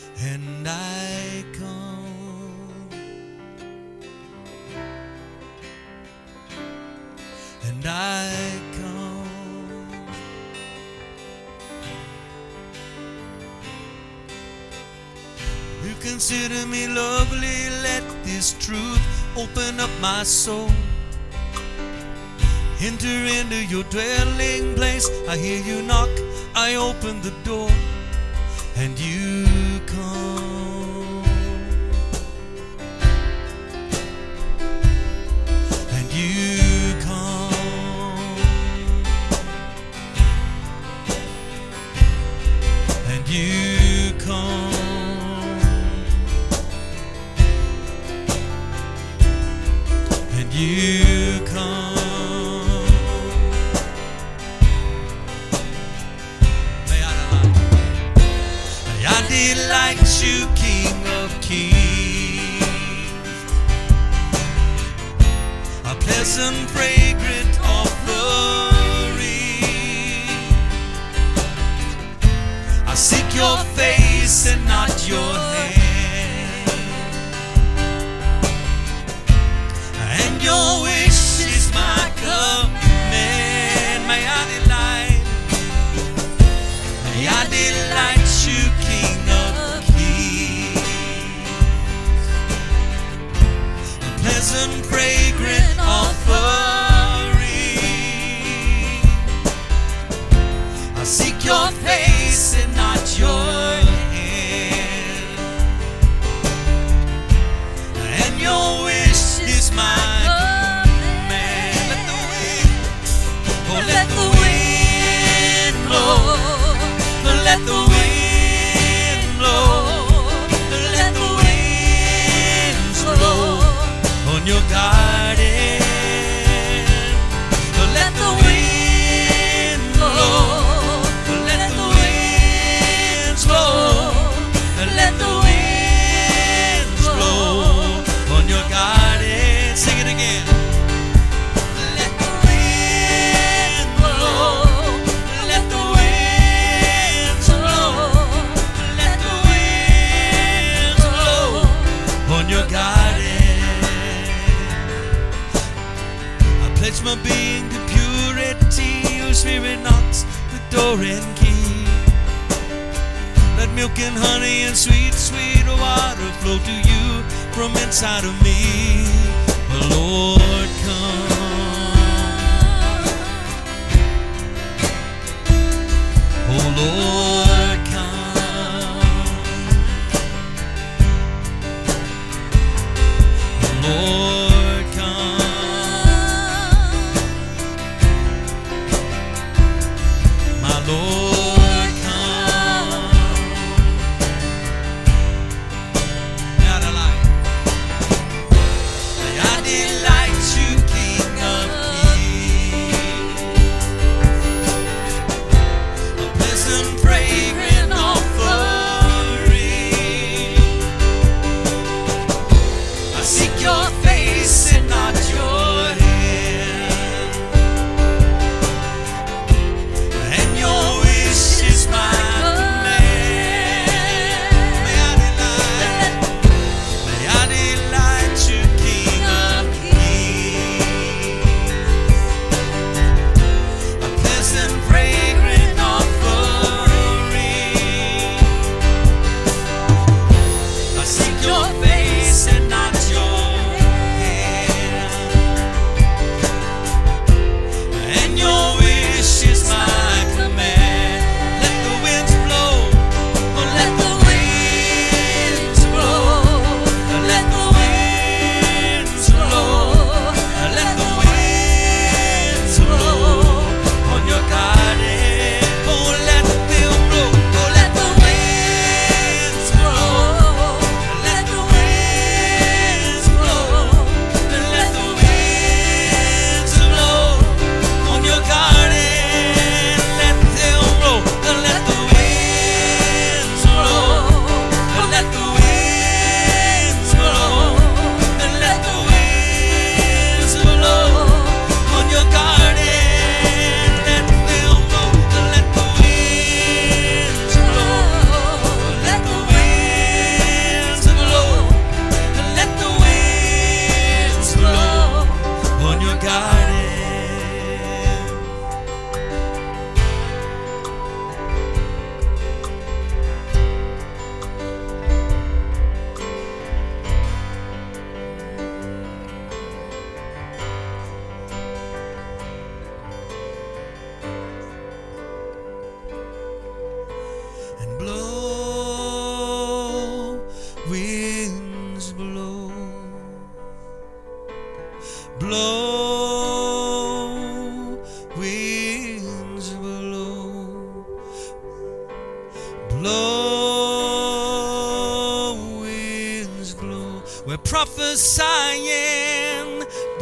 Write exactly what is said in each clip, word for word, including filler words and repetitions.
and I come, and I come. You consider me lovely, let this truth open up my soul. Enter into your dwelling place. I hear you knock, I open the door, and you come, and you come, and you come, and you come. Delight you, King of Kings, a pleasant fragrant offering. I seek your face and not your hand, and your wish is my command. May I delight, may I delight you, King of pleasant fragrant offering. I seek your face and not your hand, and your wish is my command. Let the wind, oh let the wind blow, let the wind blow, let the winds blow on your garden. Let the wind blow, let the winds blow, let the winds blow on your garden. Sing it again. Let the wind blow, let the winds blow, let the winds blow on your garden. Pledge my being to purity. Your spirit knocks the door and key. Let milk and honey and sweet, sweet water flow to you from inside of me. Oh Lord, come. Oh Lord, come. Oh Lord, come. Lord, come. Now the light. blow, winds blow, blow, winds blow. We're prophesying,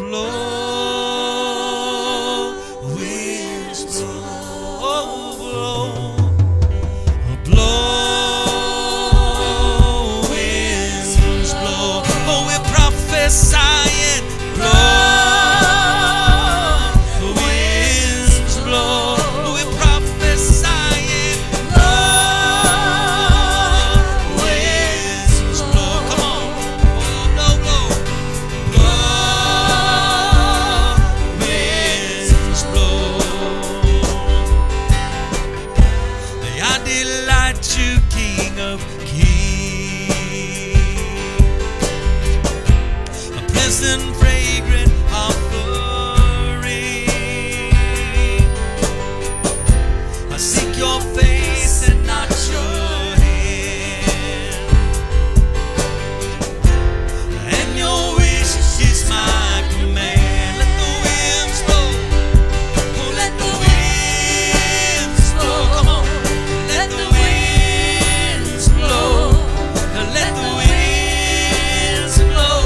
blow, winds blow, blow, blow. Prophesying, blow, winds blow. We're prophesying, blow, winds blow. Come on, blow, blow, blow, winds blow. May I delight you, King of and fragrant offering. I seek your face and not your hand, and your wish is my command. Let the winds blow, oh let the winds blow. Come on, let the winds blow, let the winds blow.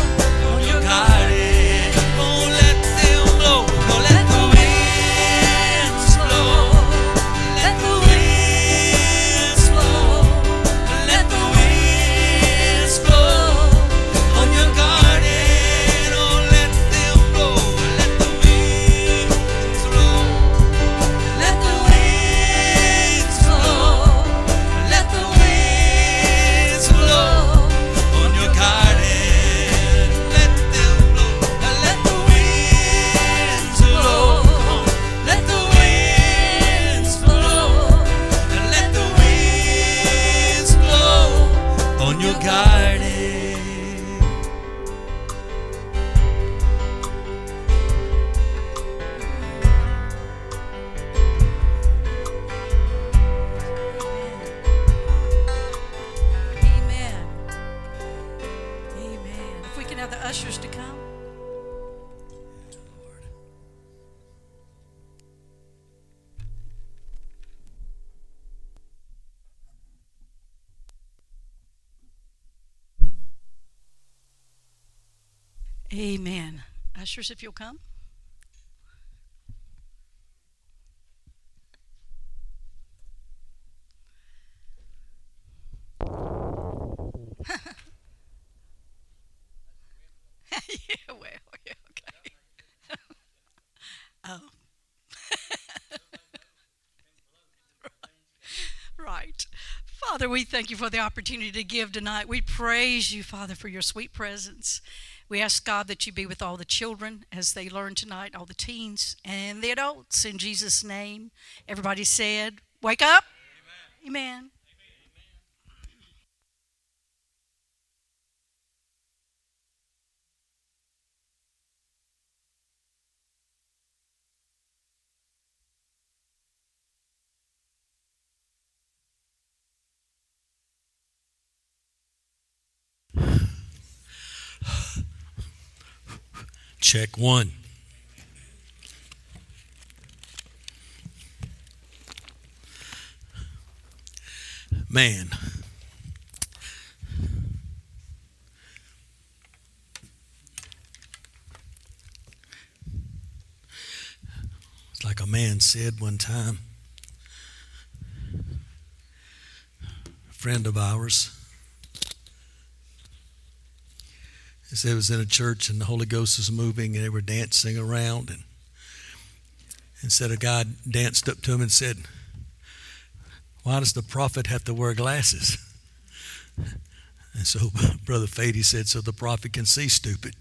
Amen. Ushers, if you'll come. Yeah, well, yeah, okay. Oh. Right. Father, we thank you for the opportunity to give tonight. We praise you, Father, for your sweet presence. We ask, God, that you be with all the children as they learn tonight, all the teens and the adults. In Jesus' name, everybody said, wake up. Amen. Amen. Check one. Man, it's like a man said one time, a friend of ours. He said it was in a church and the Holy Ghost was moving and they were dancing around, and, and said a guy danced up to him and said, why does the prophet have to wear glasses? And so Brother Fady said, so the prophet can see stupid.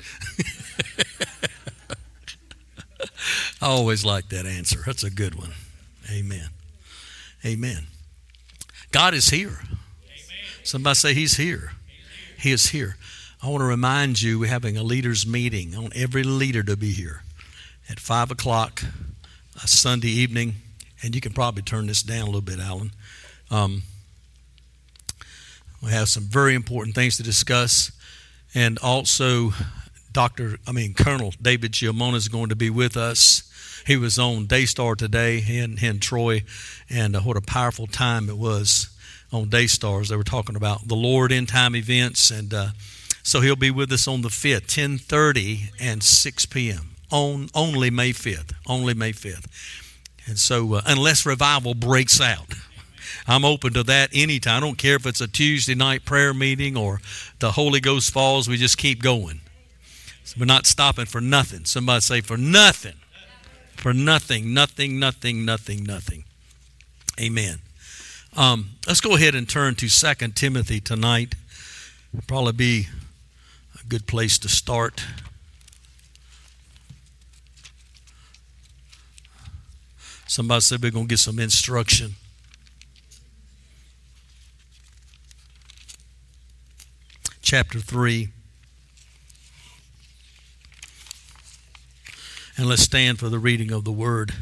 I always like that answer. That's a good one. Amen. Amen. God is here. Amen. Somebody say he's here. Amen. He is here. I want to remind you we're having a leaders meeting. I want every leader to be here at five o'clock a Sunday evening. And you can probably turn this down a little bit, Alan. Um, we have some very important things to discuss. And also Doctor, I mean, Colonel David Giamona is going to be with us. He was on Daystar today, he and, he and Troy, and uh, what a powerful time it was on Daystars. They were talking about the Lord end time events, and uh, so he'll be with us on the fifth, ten thirty and six p.m. on only May fifth, only May fifth. And so, uh, unless revival breaks out, I'm open to that anytime. I don't care if it's a Tuesday night prayer meeting or the Holy Ghost falls. We just keep going. So we're not stopping for nothing. Somebody say, for nothing. For nothing, nothing, nothing, nothing, nothing. Amen. Um, let's go ahead and turn to Second Timothy tonight. It'll probably be a good place to start. Somebody said we're going to get some instruction. Chapter three. And let's stand for the reading of the word.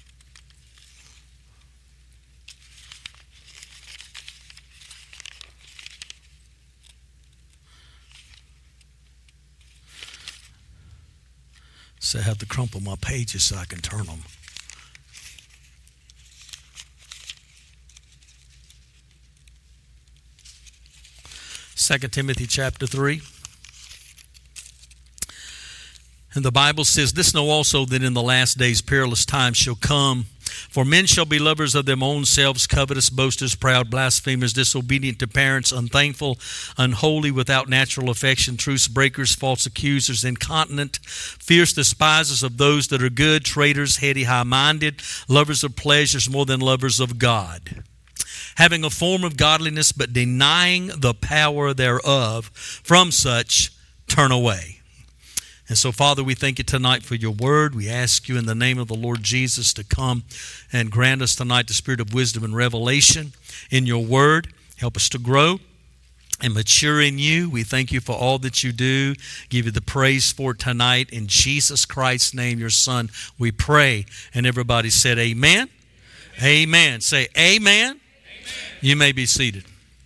So I have to crumple my pages so I can turn them. Second Timothy chapter three. And the Bible says, this know also that in the last days perilous times shall come. For men shall be lovers of their own selves, covetous, boasters, proud, blasphemers, disobedient to parents, unthankful, unholy, without natural affection, truce breakers, false accusers, incontinent, fierce despisers of those that are good, traitors, heady, high-minded, lovers of pleasures more than lovers of God, having a form of godliness, but denying the power thereof. From such turn away. And so, Father, we thank you tonight for your word. We ask you in the name of the Lord Jesus to come and grant us tonight the spirit of wisdom and revelation in your word. Help us to grow and mature in you. We thank you for all that you do. Give you the praise for it tonight. In Jesus Christ's name, your Son, we pray. And everybody said amen. Amen. Amen. Say amen. Amen. You may be seated.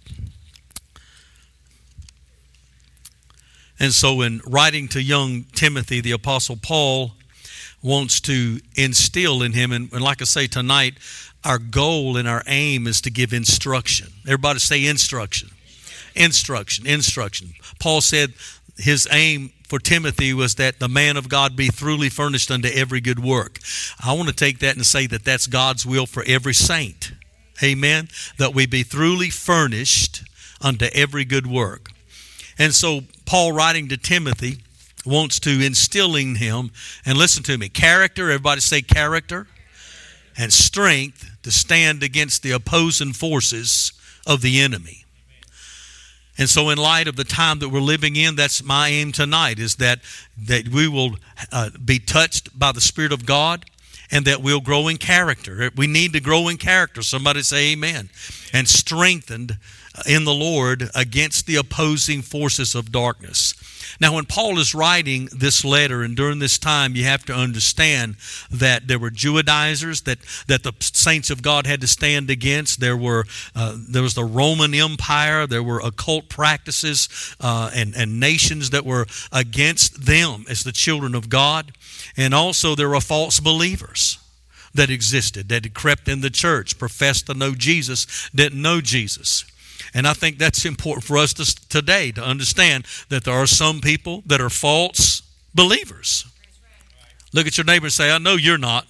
And so in writing to young Timothy, the Apostle Paul wants to instill in him, and, and like I say tonight, our goal and our aim is to give instruction. Everybody say instruction. Instruction, instruction. Paul said his aim for Timothy was that the man of God be thoroughly furnished unto every good work. I want to take that and say that that's God's will for every saint. Amen? That we be thoroughly furnished unto every good work. And so Paul, writing to Timothy, wants to instill in him, and listen to me, character, everybody say character, and strength to stand against the opposing forces of the enemy. And so in light of the time that we're living in, that's my aim tonight, is that, that we will uh, be touched by the Spirit of God, and that we'll grow in character. We need to grow in character. Somebody say amen. And strengthened in the Lord against the opposing forces of darkness. Now, when Paul is writing this letter, and during this time, you have to understand that there were Judaizers that, that the saints of God had to stand against. There were uh, there was the Roman Empire. There were occult practices uh, and, and nations that were against them as the children of God. And also there were false believers that existed, that had crept in the church, professed to know Jesus, didn't know Jesus. And I think that's important for us to, today to understand that there are some people that are false believers. Look at your neighbor and say, I know you're not.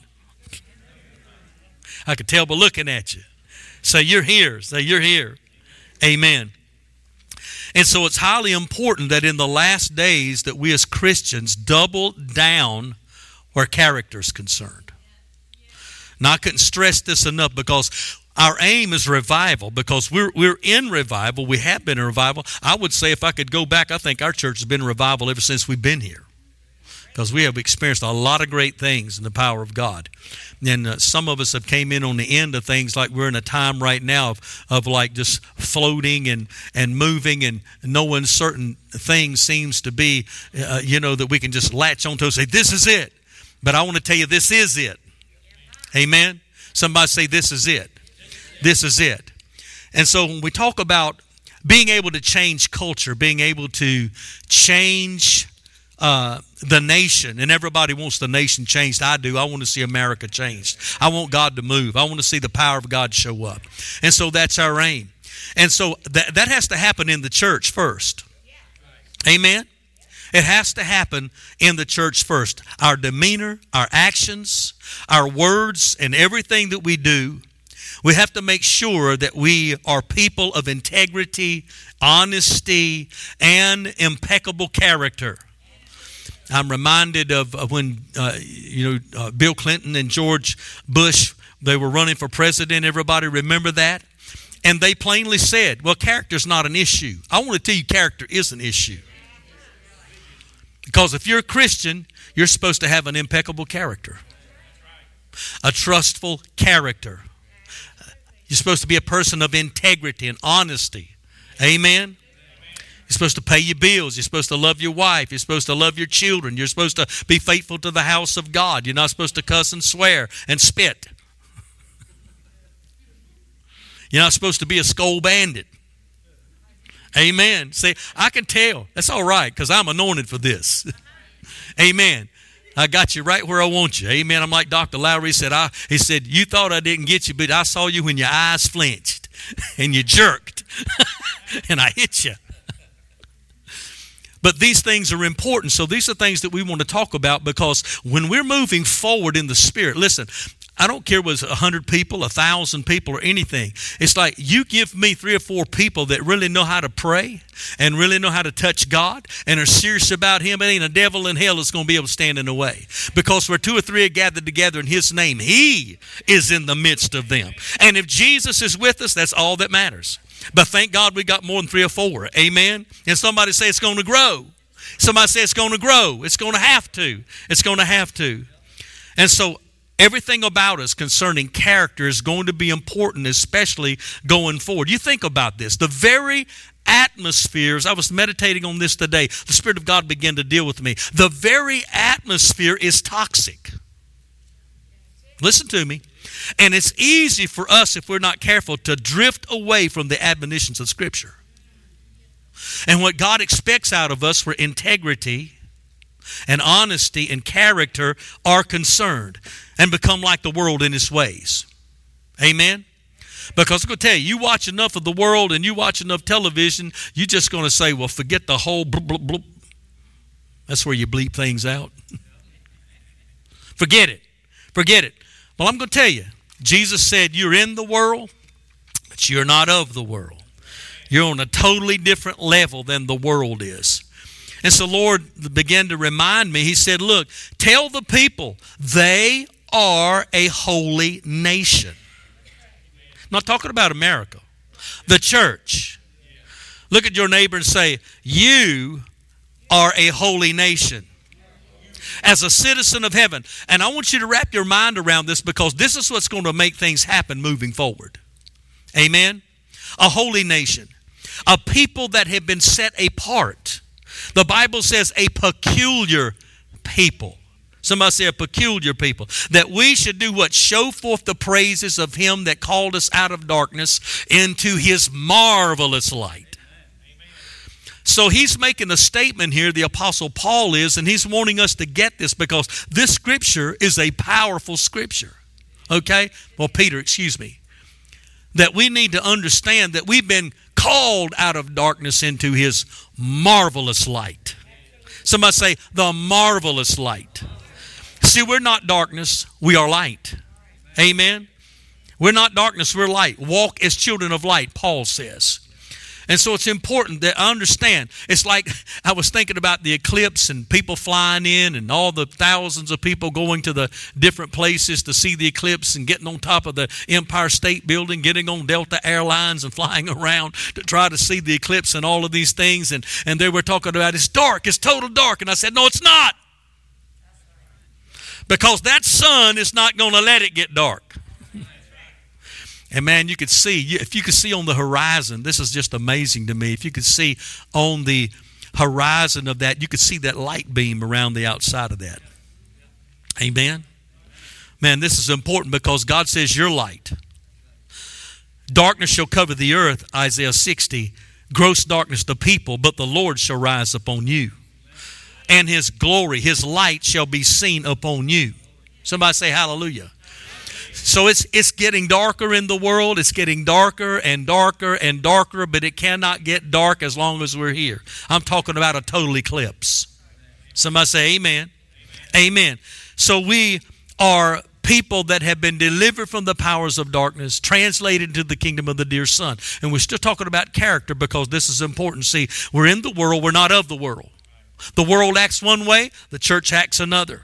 I can tell by looking at you. Say, you're here. Say, you're here. Amen. And so it's highly important that in the last days that we as Christians double down where character is concerned. Now, I couldn't stress this enough, because our aim is revival, because we're we're in revival. We have been in revival. I would say, if I could go back, I think our church has been in revival ever since we've been here, because we have experienced a lot of great things in the power of God. And uh, some of us have came in on the end of things, like we're in a time right now of, of like just floating and, and moving, and knowing certain things seems to be, uh, you know, that we can just latch onto and say, this is it. But I want to tell you, this is it. Amen? Somebody say, this is it. This is it. And so when we talk about being able to change culture, being able to change uh, the nation, and everybody wants the nation changed. I do. I want to see America changed. I want God to move. I want to see the power of God show up. And so that's our aim. And so that, that has to happen in the church first. Amen? It has to happen in the church first. Our demeanor, our actions, our words, and everything that we do, we have to make sure that we are people of integrity, honesty, and impeccable character. I'm reminded of, of when, uh, you know, uh, Bill Clinton and George Bush, they were running for president. Everybody remember that? And they plainly said, well, character's not an issue. I want to tell you, character is an issue. Because if you're a Christian, you're supposed to have an impeccable character, a trustful character. You're supposed to be a person of integrity and honesty. Amen? You're supposed to pay your bills. You're supposed to love your wife. You're supposed to love your children. You're supposed to be faithful to the house of God. You're not supposed to cuss and swear and spit. You're not supposed to be a skull bandit. Amen. See, I can tell. That's all right because I'm anointed for this. Amen. I got you right where I want you. Amen. I'm like Doctor Lowry said. I, he said, you thought I didn't get you, but I saw you when your eyes flinched and you jerked and I hit you. But these things are important. So these are things that we want to talk about because when we're moving forward in the Spirit, listen, I don't care whether it's a hundred people, a thousand people, or anything. It's like you give me three or four people that really know how to pray and really know how to touch God and are serious about Him. It ain't a devil in hell that's going to be able to stand in the way. Because where two or three are gathered together in His name, He is in the midst of them. And if Jesus is with us, that's all that matters. But thank God we got more than three or four. Amen? And somebody say it's going to grow. Somebody say it's going to grow. It's going to have to. It's going to have to. And so everything about us concerning character is going to be important, especially going forward. You think about this. The very atmospheres, I was meditating on this today. The Spirit of God began to deal with me. The very atmosphere is toxic. Listen to me. And it's easy for us, if we're not careful, to drift away from the admonitions of Scripture. And what God expects out of us for integrity and honesty and character are concerned and become like the world in its ways. Amen? Because I'm going to tell you, you watch enough of the world and you watch enough television, you're just going to say, well, forget the whole blub, blub, blub. That's where you bleep things out. Forget it. Forget it. Well, I'm going to tell you, Jesus said you're in the world, but you're not of the world. You're on a totally different level than the world is. And so Lord began to remind me, He said, look, tell the people they are a holy nation. I'm not talking about America. The church. Look at your neighbor and say, you are a holy nation. As a citizen of heaven. And I want you to wrap your mind around this because this is what's going to make things happen moving forward. Amen? A holy nation. A people that have been set apart. The Bible says a peculiar people. Somebody say a peculiar people. That we should do what? Show forth the praises of Him that called us out of darkness into His marvelous light. So he's making a statement here, the Apostle Paul is, and he's wanting us to get this because this scripture is a powerful scripture. Okay? Well, Peter, excuse me. That we need to understand that we've been called out of darkness into His marvelous light. Somebody say, the marvelous light. See, we're not darkness, we are light. Amen? We're not darkness, we're light. Walk as children of light, Paul says. And so it's important that I understand. It's like I was thinking about the eclipse and people flying in and all the thousands of people going to the different places to see the eclipse and getting on top of the Empire State Building, getting on Delta Airlines and flying around to try to see the eclipse and all of these things. And, and they were talking about it's dark, it's total dark. And I said, no, it's not. Because that sun is not going to let it get dark. And man, you could see, if you could see on the horizon, this is just amazing to me. If you could see on the horizon of that, you could see that light beam around the outside of that. Amen? Man, this is important because God says you're light. Darkness shall cover the earth, Isaiah sixty. Gross darkness the people, but the Lord shall rise upon you. and his glory, his light shall be seen upon you. Somebody say hallelujah. So it's it's getting darker in the world. It's getting darker and darker and darker, but it cannot get dark as long as we're here. I'm talking about a total eclipse. Somebody say amen. Amen. Amen. So we are people that have been delivered from the powers of darkness, translated into the kingdom of the dear Son. And we're still talking about character because this is important. See, we're in the world. We're not of the world. The world acts one way. The church acts another.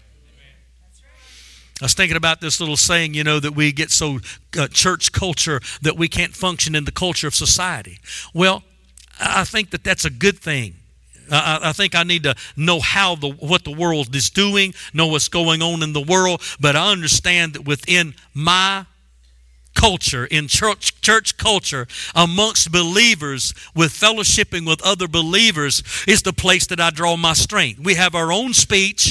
I was thinking about this little saying, you know, that we get so uh, church culture that we can't function in the culture of society. Well, I think that that's a good thing. I, I think I need to know how the what the world is doing, know what's going on in the world, but I understand that within my culture, in church church culture, amongst believers, with fellowshipping with other believers, is the place that I draw my strength. We have our own speech.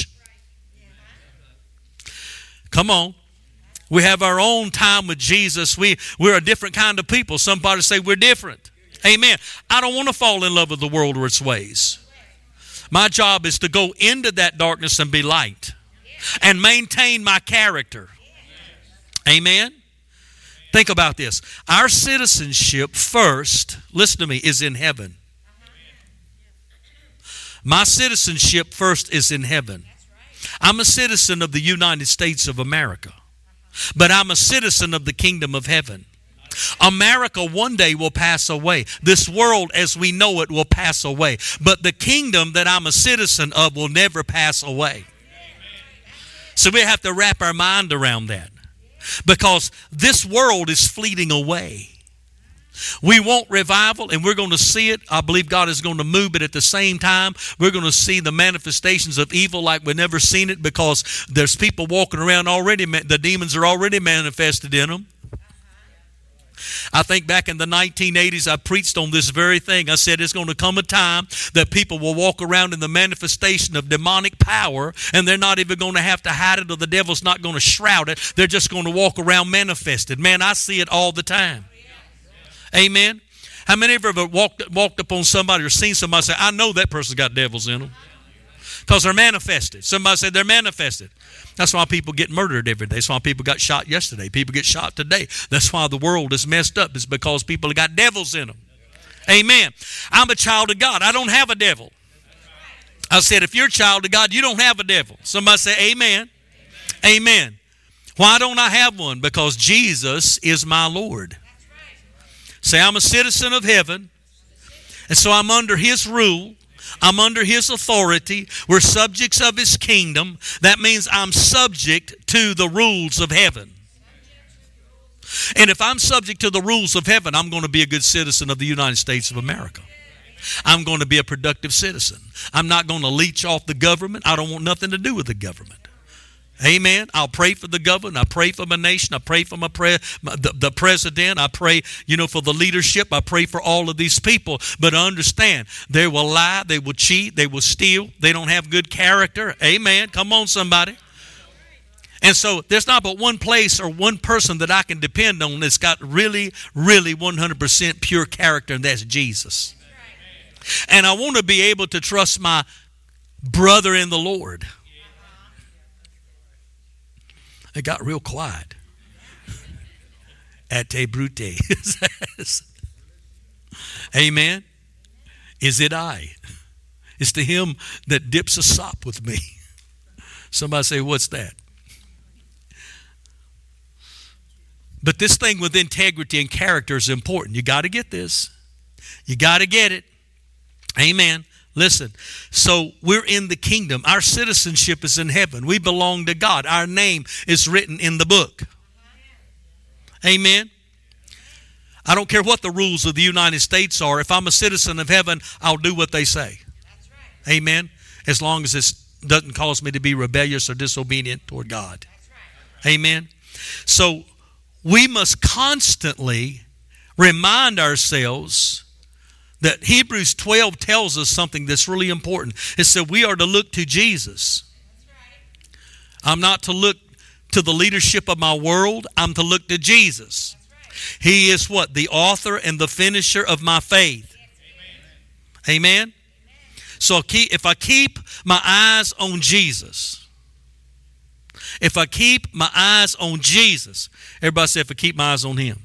Come on. We have our own time with Jesus. We, we're a different kind of people. Somebody say we're different. Amen. I don't want to fall in love with the world or its ways. My job is to go into that darkness and be light and maintain my character. Amen. Think about this. Our citizenship first, listen to me, is in heaven. My citizenship first is in heaven. I'm a citizen of the United States of America, but I'm a citizen of the kingdom of heaven. America one day will pass away. This world as we know it will pass away, but the kingdom that I'm a citizen of will never pass away. So we have to wrap our mind around that, because this world is fleeting away. We want revival, and we're going to see it. I believe God is going to move, but at the same time, we're going to see the manifestations of evil like we've never seen it, because there's people walking around already. The demons are already manifested in them. I think back in the nineteen eighties, I preached on this very thing. I said it's going to come a time that people will walk around in the manifestation of demonic power, and they're not even going to have to hide it, or the devil's not going to shroud it. They're just going to walk around manifested. Man, I see it all the time. Amen. How many of you ever walked, walked up on somebody or seen somebody say, I know that person's got devils in them? Because they're manifested. Somebody said they're manifested. That's why people get murdered every day. That's why people got shot yesterday. People get shot today. That's why the world is messed up. It's because people have got devils in them. Amen. I'm a child of God. I don't have a devil. I said, if you're a child of God, you don't have a devil. Somebody say amen. Amen. Amen. Why don't I have one? Because Jesus is my Lord. Say, I'm a citizen of heaven, and so I'm under his rule. I'm under his authority. We're subjects of his kingdom. That means I'm subject to the rules of heaven. And if I'm subject to the rules of heaven, I'm going to be a good citizen of the United States of America. I'm going to be a productive citizen. I'm not going to leech off the government. I don't want nothing to do with the government. Amen. I'll pray for the government. I pray for my nation. I pray for my, pre- my the, the president. I pray, you know, for the leadership. I pray for all of these people. But understand, they will lie. They will cheat. They will steal. They don't have good character. Amen. Come on, somebody. And so there's not but one place or one person that I can depend on that's got really, really one hundred percent pure character, and that's Jesus. And I want to be able to trust my brother in the Lord. It got real quiet. Ate brute. Amen. Is it I? It's to him that dips a sop with me. Somebody say, what's that? But this thing with integrity and character is important. You got to get this. You got to get it. Amen. Listen, so we're in the kingdom. Our citizenship is in heaven. We belong to God. Our name is written in the book. Amen. I don't care what the rules of the United States are. If I'm a citizen of heaven, I'll do what they say. That's right. Amen. As long as it doesn't cause me to be rebellious or disobedient toward God. That's right. Amen. So we must constantly remind ourselves that Hebrews twelve tells us something that's really important. It said we are to look to Jesus. I'm not to look to the leadership of my world. I'm to look to Jesus. He is what? The author and the finisher of my faith. Amen. Amen. So if I keep my eyes on Jesus, if I keep my eyes on Jesus, everybody say, if I keep my eyes on him,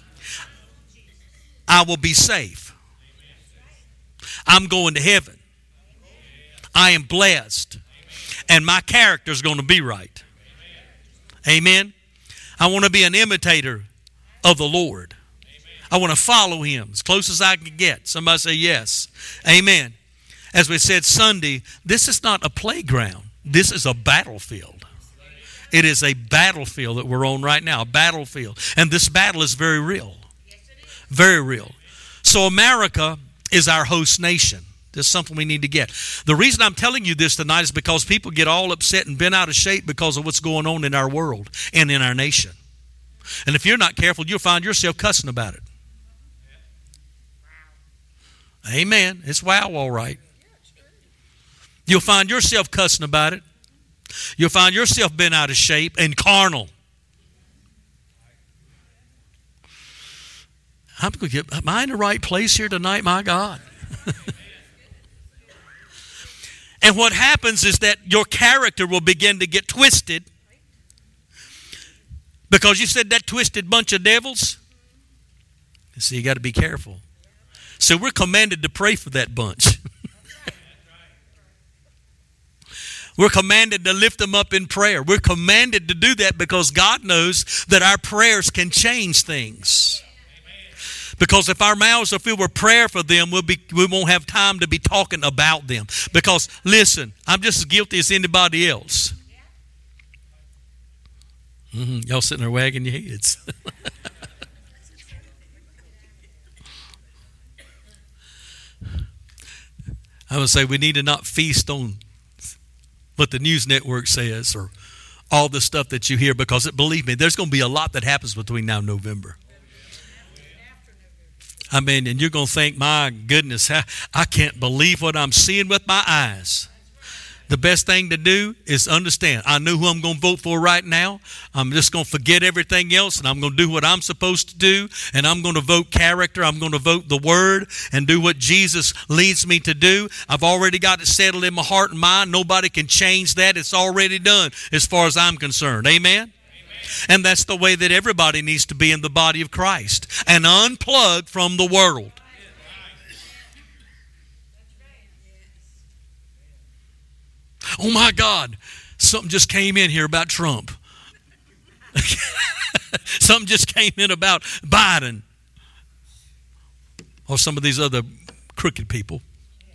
I will be safe. I'm going to heaven. I am blessed. And my character is going to be right. Amen. I want to be an imitator of the Lord. I want to follow him as close as I can get. Somebody say yes. Amen. As we said Sunday, this is not a playground. This is a battlefield. It is a battlefield that we're on right now, a battlefield. And this battle is very real. Very real. So America is our host nation. This is something we need to get. The reason I'm telling you this tonight is because people get all upset and bent out of shape because of what's going on in our world and in our nation. And if you're not careful, you'll find yourself cussing about it. Amen. It's wow, all right. You'll find yourself cussing about it. You'll find yourself bent out of shape and carnal. I'm going to get, am I in the right place here tonight, my God? And what happens is that your character will begin to get twisted because you said that twisted bunch of devils. So you got to be careful. So we're commanded to pray for that bunch. We're commanded to lift them up in prayer. We're commanded to do that because God knows that our prayers can change things. Because if our mouths are filled with prayer for them, we'll be, we won't have time to be talking about them. Because, listen, I'm just as guilty as anybody else. Mm-hmm. Y'all sitting there wagging your heads. I would say we need to not feast on what the news network says or all the stuff that you hear, because it, believe me, there's going to be a lot that happens between now and November. I mean, and you're going to think, my goodness, I, I can't believe what I'm seeing with my eyes. The best thing to do is understand, I know who I'm going to vote for right now. I'm just going to forget everything else, and I'm going to do what I'm supposed to do, and I'm going to vote character. I'm going to vote the Word and do what Jesus leads me to do. I've already got it settled in my heart and mind. Nobody can change that. It's already done as far as I'm concerned. Amen? And that's the way that everybody needs to be in the body of Christ, and unplug from the world. Oh my God, something just came in here about Trump. Something just came in about Biden or some of these other crooked people.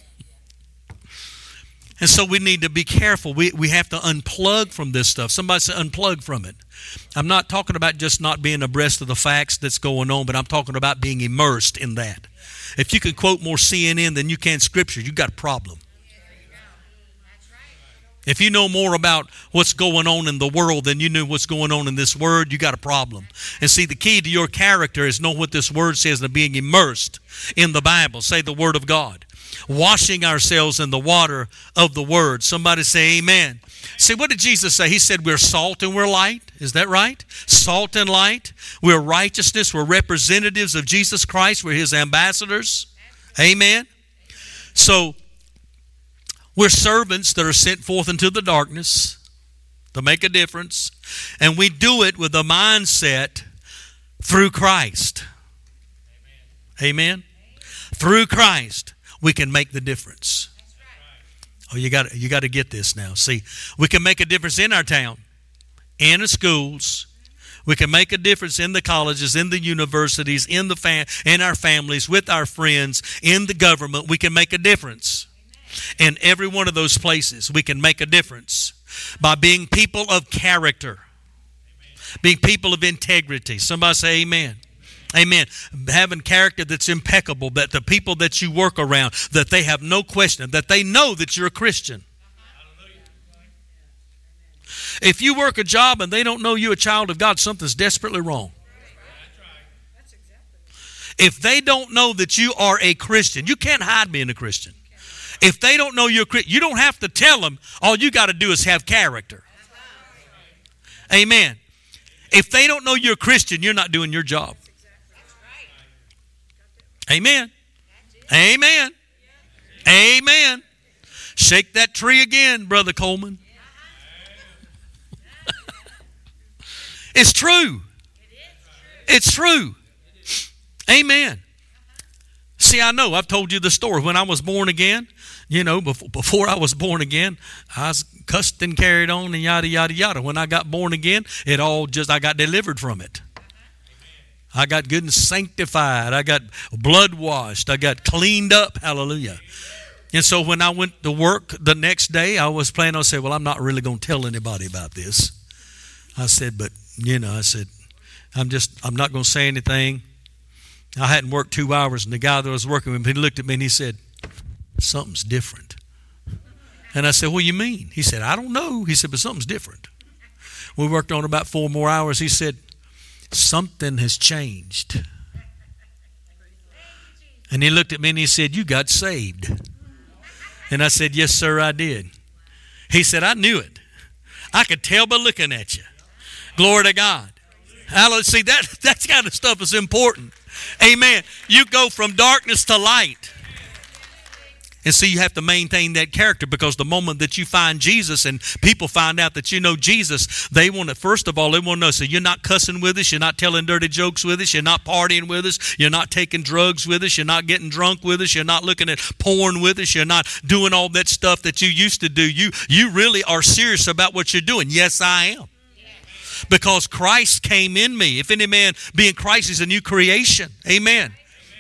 And so we need to be careful. We we have to unplug from this stuff. Somebody say unplug from it. I'm not talking about just not being abreast of the facts that's going on, but I'm talking about being immersed in that. If you can quote more C N N than you can Scripture, you've got a problem. If you know more about what's going on in the world than you know what's going on in this Word, you got a problem. And see, the key to your character is know what this Word says and being immersed in the Bible. Say the Word of God. Washing ourselves in the water of the Word. Somebody say amen. See, what did Jesus say? He said we're salt and we're light. Is that right? Salt and light. We're righteousness. We're representatives of Jesus Christ. We're His ambassadors. Amen. So, we're servants that are sent forth into the darkness to make a difference. And we do it with a mindset through Christ. Amen. Amen. Through Christ, we can make the difference. Oh, you got you got to get this now. See, we can make a difference in our town, in the schools. We can make a difference in the colleges, in the universities, in the fam- in our families, with our friends, in the government. We can make a difference. In every one of those places, we can make a difference by being people of character, being people of integrity. Somebody say amen. Amen. Having character that's impeccable, that the people that you work around, that they have no question, that they know that you're a Christian. If you work a job and they don't know you're a child of God, something's desperately wrong. If they don't know that you are a Christian, you can't hide being a Christian. If they don't know you're a Christian, you don't have to tell them. All you got to do is have character. Amen. If they don't know you're a Christian, you're not doing your job. Amen. Amen. Amen. Shake that tree again, Brother Coleman. It's true. It's true. Amen. See, I know. I've told you the story. When I was born again, you know, before, before I was born again, I was cussed and carried on and yada, yada, yada. When I got born again, it all just, I got delivered from it. I got good and sanctified. I got blood washed. I got cleaned up. Hallelujah. And so when I went to work the next day, I was planning on saying, well, I'm not really going to tell anybody about this. I said, but, you know, I said, I'm just, I'm not going to say anything. I hadn't worked two hours, and the guy that I was working with, he looked at me and he said, something's different. And I said, what do you mean? He said, I don't know. He said, but something's different. We worked on about four more hours. He said, something has changed. And he looked at me and he said, you got saved. And I said, yes, sir, I did. He said, I knew it. I could tell by looking at you. Glory to God. Hallelujah. See, that, that kind of stuff is important. Amen. You go from darkness to light. And see, you have to maintain that character, because the moment that you find Jesus and people find out that you know Jesus, they want to, first of all, they want to know, so you're not cussing with us, you're not telling dirty jokes with us, you're not partying with us, you're not taking drugs with us, you're not getting drunk with us, you're not looking at porn with us, you're not doing all that stuff that you used to do. You, you really are serious about what you're doing. Yes, I am. Because Christ came in me. If any man be in Christ, is a new creation. Amen.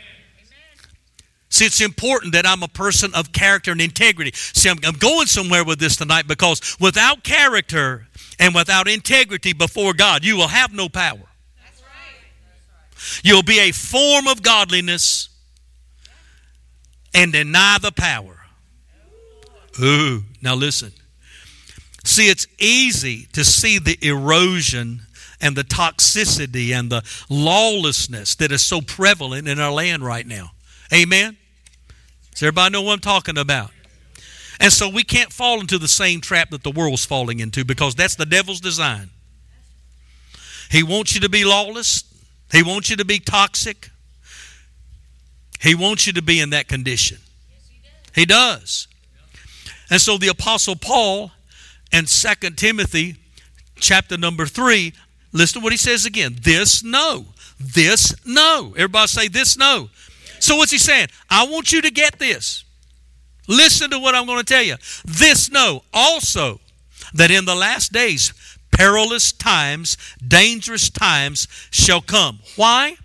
See, it's important that I'm a person of character and integrity. See, I'm, I'm going somewhere with this tonight, because without character and without integrity before God, you will have no power. That's right. You'll be a form of godliness and deny the power. Ooh, now listen. See, it's easy to see the erosion and the toxicity and the lawlessness that is so prevalent in our land right now. Amen? Does everybody know what I'm talking about? And so we can't fall into the same trap that the world's falling into, because that's the devil's design. He wants you to be lawless. He wants you to be toxic. He wants you to be in that condition. He does. And so the Apostle Paul in Second Timothy chapter number three, listen to what he says again. This know. This know. Everybody say this know. So what's he saying? I want you to get this. Listen to what I'm going to tell you. This know also, that in the last days perilous times, dangerous times shall come. Why?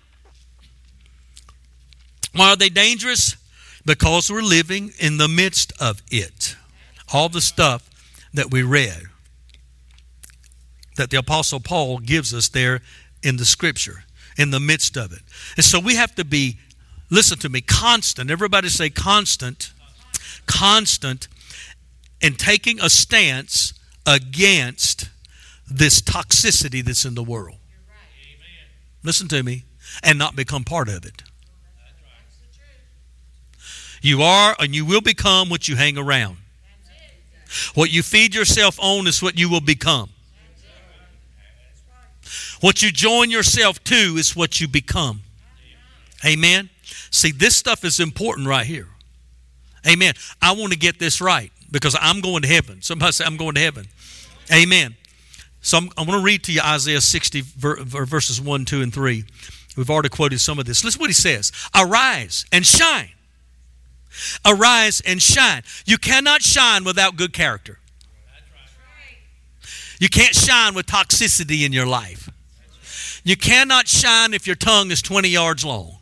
Why are they dangerous? Because we're living in the midst of it. All the stuff that we read, that the Apostle Paul gives us there in the Scripture, in the midst of it. And so we have to be, listen to me, constant. Everybody say constant. Constant in taking a stance against this toxicity that's in the world. Listen to me, and not become part of it. You are and you will become what you hang around. What you feed yourself on is what you will become. What you join yourself to is what you become. Amen. See, this stuff is important right here. Amen. I want to get this right, because I'm going to heaven. Somebody say, I'm going to heaven. Amen. So I'm, I want to read to you Isaiah sixty verses one, two, and three. We've already quoted some of this. Listen to what he says. Arise and shine. Arise and shine. You cannot shine without good character. You can't shine with toxicity in your life. You cannot shine if your tongue is twenty yards long.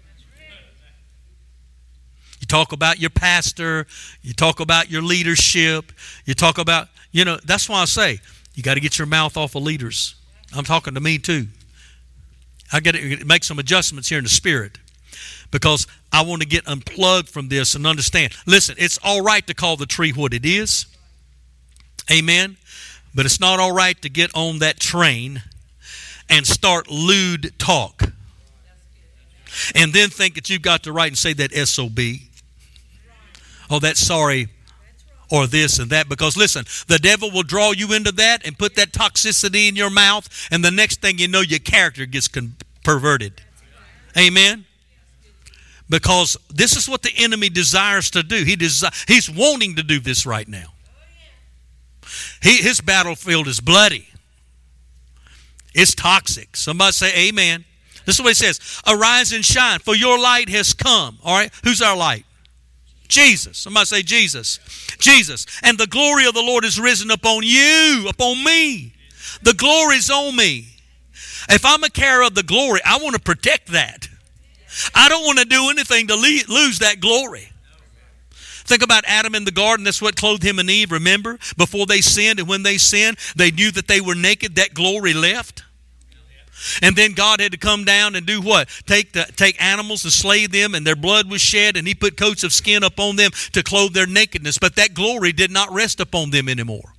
You talk about your pastor. You talk about your leadership. You talk about, you know, that's why I say you got to get your mouth off of leaders. I'm talking to me too. I got to make some adjustments here in the spirit, because I want to get unplugged from this and understand. Listen, it's all right to call the tree what it is. Amen. But it's not all right to get on that train and start lewd talk. And then think that you've got the right and say that S O B. Oh, that's sorry. Or this and that. Because listen, the devil will draw you into that and put that toxicity in your mouth. And the next thing you know, your character gets con- perverted. Amen. Because this is what the enemy desires to do. He desi- He's wanting to do this right now. He, his battlefield is bloody. It's toxic. Somebody say amen. This is what he says. Arise and shine, for your light has come. All right? Who's our light? Jesus. Somebody say Jesus. Jesus. And the glory of the Lord is risen upon you, upon me. The glory's on me. If I'm a carrier of the glory, I want to protect that. I don't want to do anything to le- lose that glory. Think about Adam in the garden. That's what clothed him and Eve. Remember, before they sinned, and when they sinned, they knew that they were naked. That glory left. And then God had to come down and do what? Take the, take animals and slay them, and their blood was shed, and he put coats of skin upon them to clothe their nakedness. But that glory did not rest upon them anymore.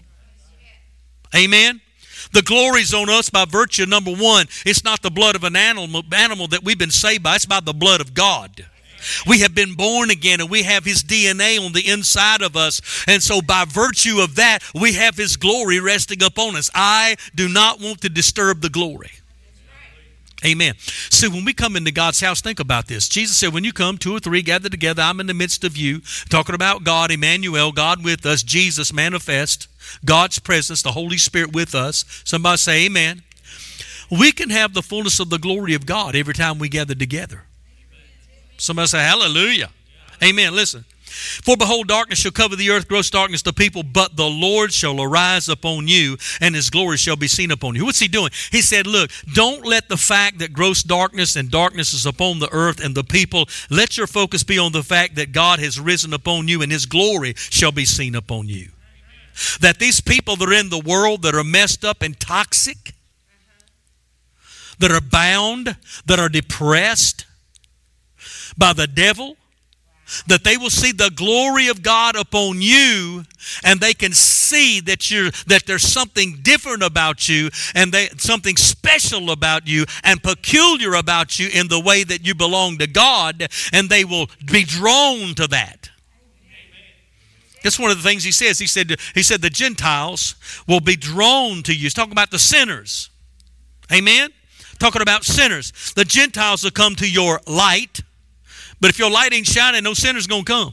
Amen? The glory's on us by virtue of, number one, it's not the blood of an animal, animal that we've been saved by. It's by the blood of God. We have been born again, and we have his D N A on the inside of us. And so by virtue of that, we have his glory resting upon us. I do not want to disturb the glory. Amen. So when we come into God's house, think about this. Jesus said, when you come, two or three gather together, I'm in the midst of you. Talking about God, Emmanuel, God with us, Jesus manifest, God's presence, the Holy Spirit with us. Somebody say amen. We can have the fullness of the glory of God every time we gather together. Somebody say hallelujah. Amen. Listen. For behold, darkness shall cover the earth, gross darkness the people, but the Lord shall arise upon you, and his glory shall be seen upon you. What's he doing? He said, look, don't let the fact that gross darkness and darkness is upon the earth and the people, let your focus be on the fact that God has risen upon you, and his glory shall be seen upon you. That these people that are in the world that are messed up and toxic, that are bound, that are depressed by the devil, that they will see the glory of God upon you, and they can see that you're that there's something different about you, and they something special about you and peculiar about you in the way that you belong to God, and they will be drawn to that. That's one of the things he says. He said he said the Gentiles will be drawn to you. He's talking about the sinners. Amen. Talking about sinners. The Gentiles will come to your light. But if your light ain't shining, no sinner's going to come.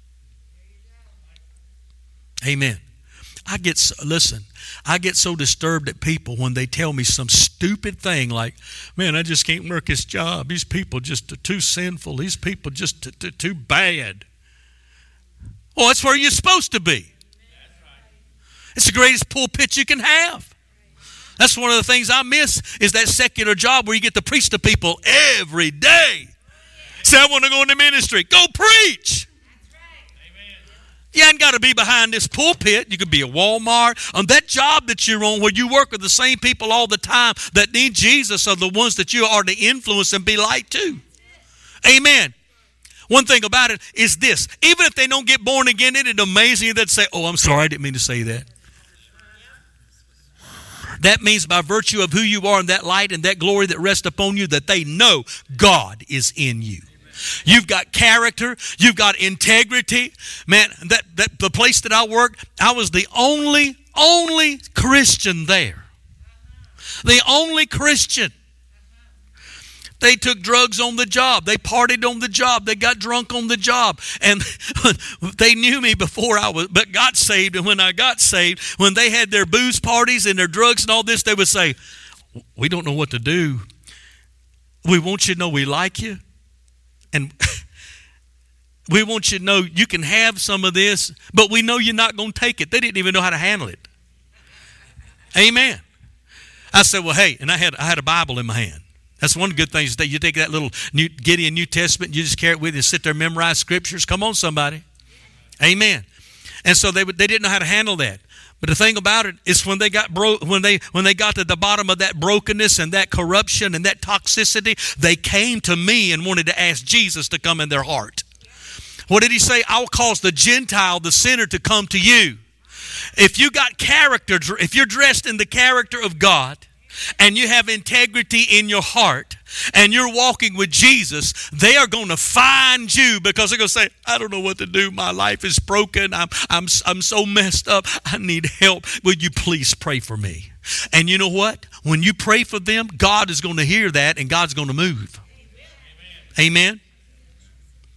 Amen. I get, so, listen, I get so disturbed at people when they tell me some stupid thing like, man, I just can't work this job. These people just are too sinful. These people just too, too, too bad. Well, that's where you're supposed to be. It's the greatest pulpit you can have. That's one of the things I miss is that secular job where you get to preach to people every day. Say, I want to go into ministry. Go preach. You ain't got to be behind this pulpit. You could be at Walmart. On that job that you're on where you work with the same people all the time that need Jesus are the ones that you are to influence and be light to. Amen. One thing about it is this. Even if they don't get born again, isn't it amazing that say, oh, I'm sorry, I didn't mean to say that. That means by virtue of who you are and that light and that glory that rests upon you that they know God is in you. You've got character. You've got integrity. Man, that, that the place that I worked, I was the only, only Christian there. The only Christian. They took drugs on the job. They partied on the job. They got drunk on the job. And they knew me before I was, but got saved. And when I got saved, when they had their booze parties and their drugs and all this, they would say, we don't know what to do. We want you to know we like you. And we want you to know you can have some of this, but we know you're not going to take it. They didn't even know how to handle it. Amen. I said, well, hey, and I had I had a Bible in my hand. That's one good thing. You take that little New, Gideon New Testament, you just carry it with you and sit there and memorize scriptures. Come on, somebody. Amen. And so they they didn't know how to handle that. But the thing about it is when they got bro- when they when they got to the bottom of that brokenness and that corruption and that toxicity, they came to me and wanted to ask Jesus to come in their heart. What did he say? I'll cause the Gentile, the sinner, to come to you. If you got character, if you're dressed in the character of God, and you have integrity in your heart, and you're walking with Jesus, they are going to find you because they're going to say, I don't know what to do. My life is broken. I'm, I'm, I'm so messed up. I need help. Will you please pray for me? And you know what? When you pray for them, God is going to hear that and God's going to move. Amen. Amen.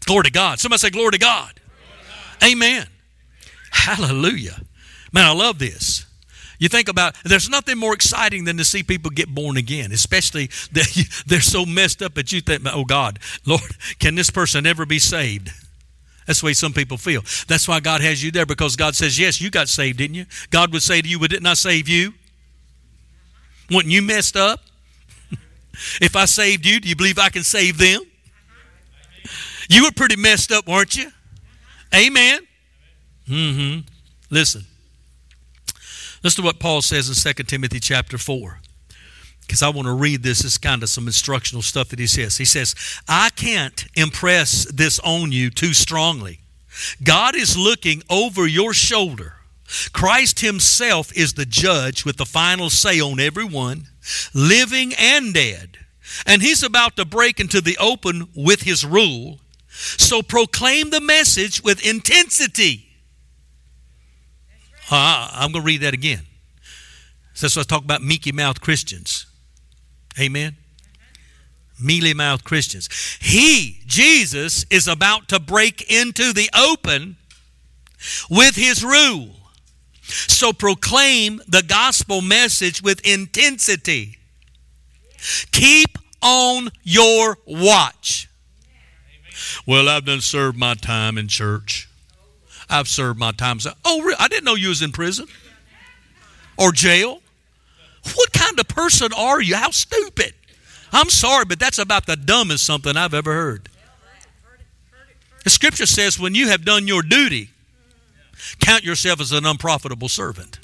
Glory to God. Somebody say glory to God. Glory to God. Amen. Hallelujah. Man, I love this. You think about, there's nothing more exciting than to see people get born again, especially that they're so messed up that you think, oh God, Lord, can this person ever be saved? That's the way some people feel. That's why God has you there, because God says, yes, you got saved, didn't you? God would say to you, well, didn't I save you? Wasn't you messed up? If I saved you, do you believe I can save them? You were pretty messed up, weren't you? Amen. Mm-hmm. Listen. Listen to what Paul says in Second Timothy chapter four. Because I want to read this. It's kind of some instructional stuff that he says. He says, I can't impress this on you too strongly. God is looking over your shoulder. Christ himself is the judge with the final say on everyone, living and dead. And he's about to break into the open with his rule. So proclaim the message with intensity. Uh, I'm going to read that again. So let's talk about mealy mouthed Christians. Amen. Mealy mouthed Christians. He, Jesus, is about to break into the open with his rule. So proclaim the gospel message with intensity. Keep on your watch. Well, I've done served my time in church. I've served my time. Oh, I didn't know you was in prison or jail. What kind of person are you? How stupid. I'm sorry, but that's about the dumbest something I've ever heard. The scripture says when you have done your duty, count yourself as an unprofitable servant.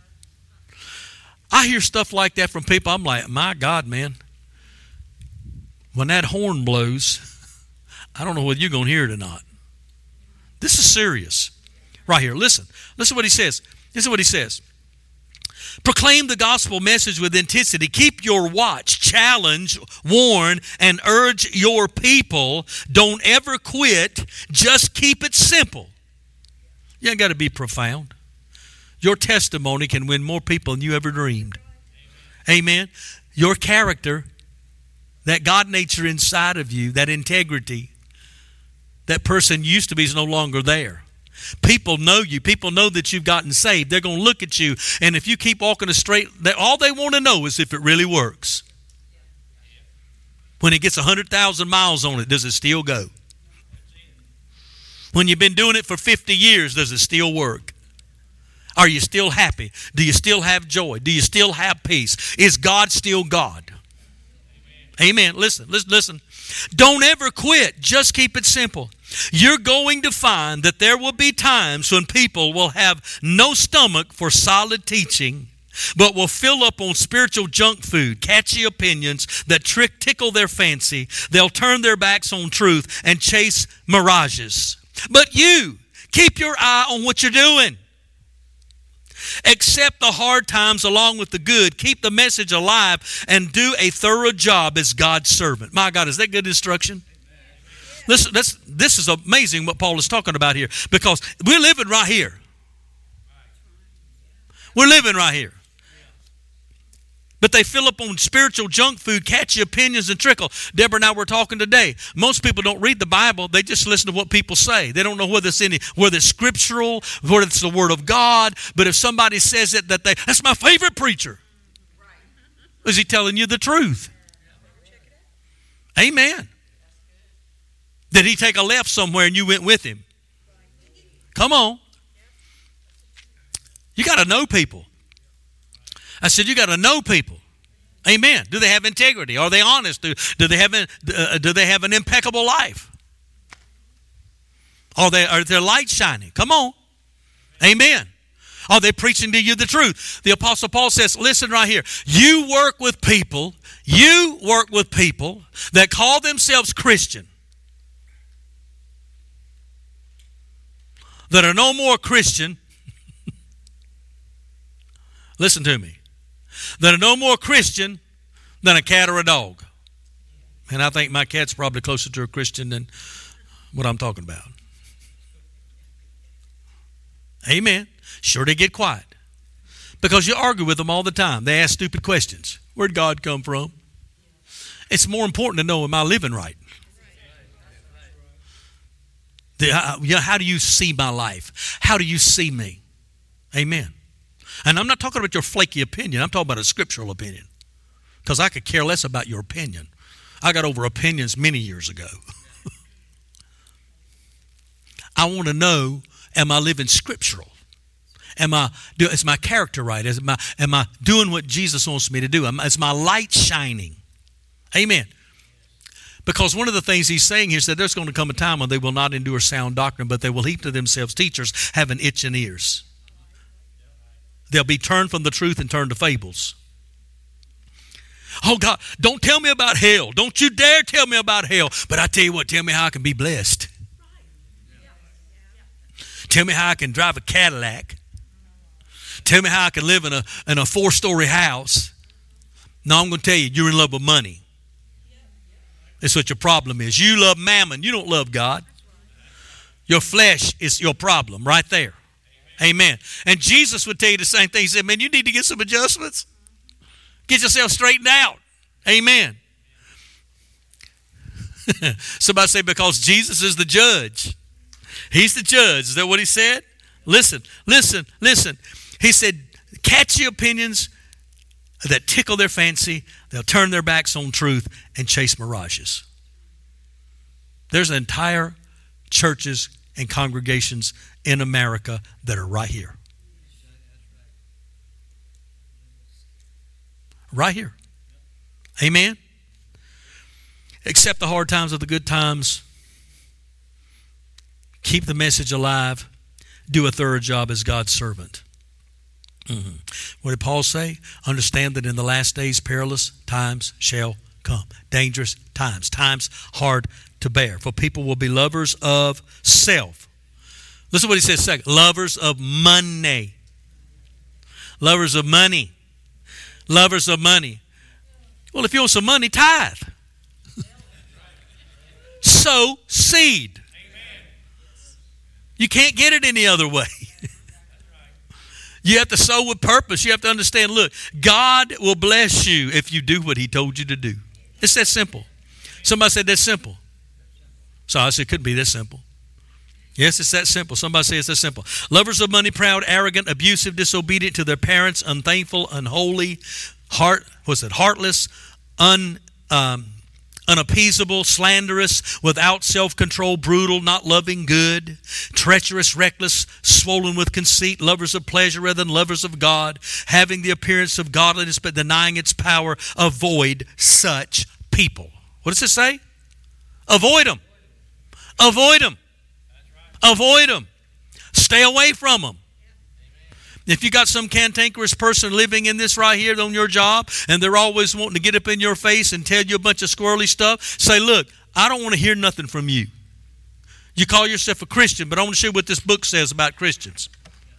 I hear stuff like that from people. I'm like, my God, man. When that horn blows, I don't know whether you're going to hear it or not. This is serious. Right here. Listen. Listen to what he says. This is what he says. Proclaim the gospel message with intensity. Keep your watch. Challenge, warn, and urge your people. Don't ever quit. Just keep it simple. You ain't got to be profound. Your testimony can win more people than you ever dreamed. Amen. Your character, that God nature inside of you, that integrity, that person used to be is no longer there. People know you. People know that you've gotten saved. They're going to look at you, and if you keep walking a straight, all they want to know is if it really works. When it gets one hundred thousand miles on it, does it still go? When you've been doing it for fifty years, does it still work? Are you still happy? Do you still have joy? Do you still have peace? Is God still God? Amen. Listen, listen, listen. Don't ever quit. Just keep it simple. You're going to find that there will be times when people will have no stomach for solid teaching, but will fill up on spiritual junk food, catchy opinions that trick, tickle their fancy. They'll turn their backs on truth and chase mirages. But you, keep your eye on what you're doing. Accept the hard times along with the good. Keep the message alive and do a thorough job as God's servant. My God, is that good instruction? Listen, that's, this is amazing what Paul is talking about here, because we're living right here. We're living right here. But they fill up on spiritual junk food, catchy opinions, and trickle. Deborah and I were talking today. Most people don't read the Bible. They just listen to what people say. They don't know whether it's any, whether it's scriptural, whether it's the Word of God. But if somebody says it, that they, that's my favorite preacher. Is he telling you the truth? Amen. Did he take a left somewhere and you went with him? Come on. You got to know people. I said, you got to know people. Amen. Do they have integrity? Are they honest? Do, do they have an, uh, do they have an impeccable life? Are they are their light shining? Come on. Amen. Are they preaching to you the truth? The Apostle Paul says, listen right here. You work with people, you work with people that call themselves Christian, that are no more Christian. Listen to me. That are no more Christian than a cat or a dog. And I think my cat's probably closer to a Christian than what I'm talking about. Amen. Sure, they get quiet. Because you argue with them all the time. They ask stupid questions. Where'd God come from? It's more important to know, am I living right? The, uh, you know, how do you see my life? How do you see me? Amen. And I'm not talking about your flaky opinion. I'm talking about a scriptural opinion. Because I could care less about your opinion. I got over opinions many years ago. I want to know, am I living scriptural? Am I, do, is my character right? Is my, am I doing what Jesus wants me to do? Am, is my light shining? Amen. Because one of the things he's saying here said there's going to come a time when they will not endure sound doctrine, but they will heap to themselves teachers having itching ears. They'll be turned from the truth and turned to fables. Oh God, don't tell me about hell. Don't you dare tell me about hell. But I tell you what, tell me how I can be blessed. Tell me how I can drive a Cadillac. Tell me how I can live in a, in a four-story house. No, I'm going to tell you, you're in love with money. That's what your problem is. You love mammon. You don't love God. Your flesh is your problem right there. Amen. And Jesus would tell you the same thing. He said, man, you need to get some adjustments. Get yourself straightened out. Amen. Somebody say, because Jesus is the judge. He's the judge. Is that what he said? Listen, listen, listen. He said, catchy opinions that tickle their fancy, they'll turn their backs on truth and chase mirages. There's entire churches and congregations in America that are right here. Right here. Amen. Accept the hard times with the good times. Keep the message alive. Do a thorough job as God's servant. Mm-hmm. What did Paul say? Understand that in the last days perilous times shall come. Dangerous times. Times hard to bear. For people will be lovers of self. Listen to what he says second. Lovers of money. Lovers of money. Lovers of money. Well, if you want some money, tithe. Sow seed. You can't get it any other way. You have to sow with purpose. You have to understand, look, God will bless you if you do what he told you to do. It's that simple. Somebody said that's simple. So I said it couldn't be that simple. Yes, it's that simple. Somebody say it's that simple. Lovers of money, proud, arrogant, abusive, disobedient to their parents, unthankful, unholy, heart, what's it, heartless, un, um, unappeasable, slanderous, without self-control, brutal, not loving good, treacherous, reckless, swollen with conceit, lovers of pleasure rather than lovers of God, having the appearance of godliness but denying its power. Avoid such people. What does it say? Avoid them. Avoid them. Avoid them. Stay away from them. If you got some cantankerous person living in this right here on your job, and they're always wanting to get up in your face and tell you a bunch of squirrely stuff, say, look, I don't want to hear nothing from you. You call yourself a Christian, but I want to show you what this book says about Christians.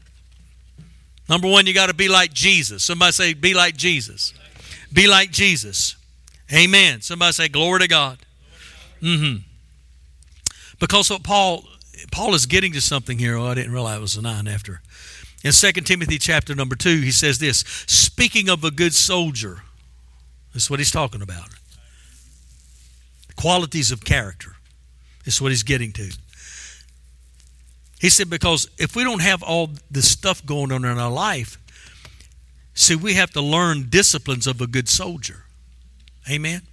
Number one, you got to be like Jesus. Somebody say, be like Jesus. Be like Jesus. Amen. Somebody say, glory to God. Mm-hmm. Because what Paul, Paul is getting to something here. Oh, I didn't realize it was a nine after. In Second Timothy chapter number two, he says this, speaking of a good soldier, this is what he's talking about. Qualities of character. This is what he's getting to. He said, because if we don't have all this stuff going on in our life, see, we have to learn disciplines of a good soldier. Amen?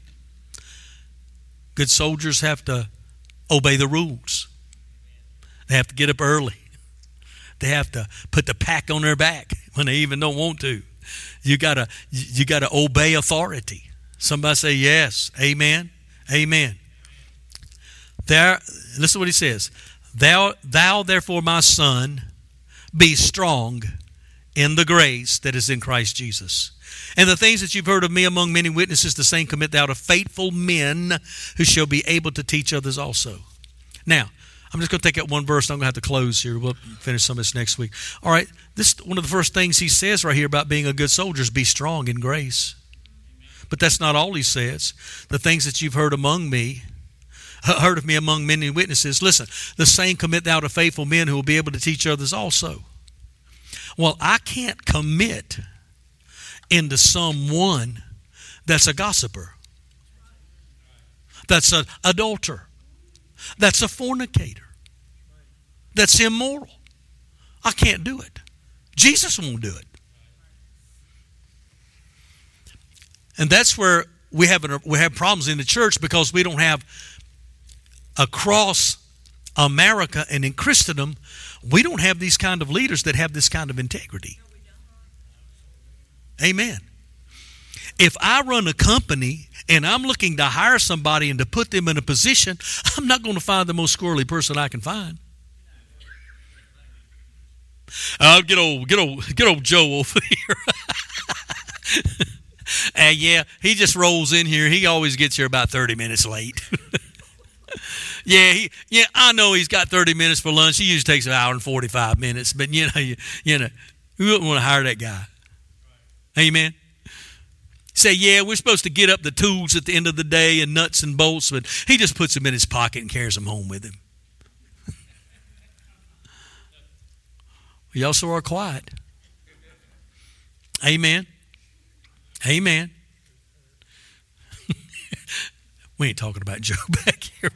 Good soldiers have to obey the rules. They have to get up early. They have to put the pack on their back when they even don't want to. You gotta, you gotta obey authority. Somebody say yes. Amen. Amen. There, listen to what he says. Thou, thou therefore, my son, be strong in the grace that is in Christ Jesus. And the things that you've heard of me among many witnesses, the same commit thou to faithful men who shall be able to teach others also. Now, I'm just going to take out one verse. I'm going to have to close here. We'll finish some of this next week. All right. This one of the first things he says right here about being a good soldier is be strong in grace. But that's not all he says. The things that you've heard among me, heard of me among many witnesses. Listen, the same commit thou to faithful men who will be able to teach others also. Well, I can't commit into someone that's a gossiper, that's an adulterer, that's a fornicator. that's immoral. I can't do it. Jesus won't do it. And that's where we have we have problems in the church, because we don't have, across America and in Christendom, we don't have these kind of leaders that have this kind of integrity. Amen. If I run a company and I'm looking to hire somebody and to put them in a position, I'm not going to find the most squirrely person I can find. Uh, get old, get old, get old Joe over here. And yeah, he just rolls in here. He always gets here about thirty minutes late. yeah, he, yeah, I know he's got thirty minutes for lunch. He usually takes an hour and forty-five minutes. But you know, you, you know, we wouldn't want to hire that guy. Amen. Say, yeah, we're supposed to get up the tools at the end of the day and nuts and bolts, but he just puts them in his pocket and carries them home with him. Y'all so are quiet. Amen. Amen. We ain't talking about Joe back here.